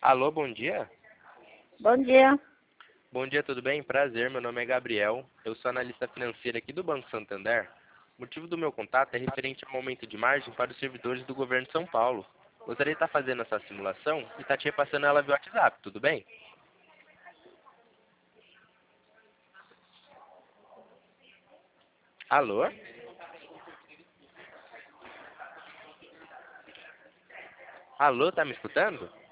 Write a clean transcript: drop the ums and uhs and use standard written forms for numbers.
Alô, bom dia? Bom dia. Bom dia, tudo bem? Prazer, meu nome é Gabriel. Eu sou analista financeiro aqui do Banco Santander. O motivo do meu contato é referente ao aumento de margem para os servidores do governo de São Paulo. Gostaria de estar fazendo essa simulação e estar te repassando ela via WhatsApp, tudo bem? Alô? Alô, tá me escutando?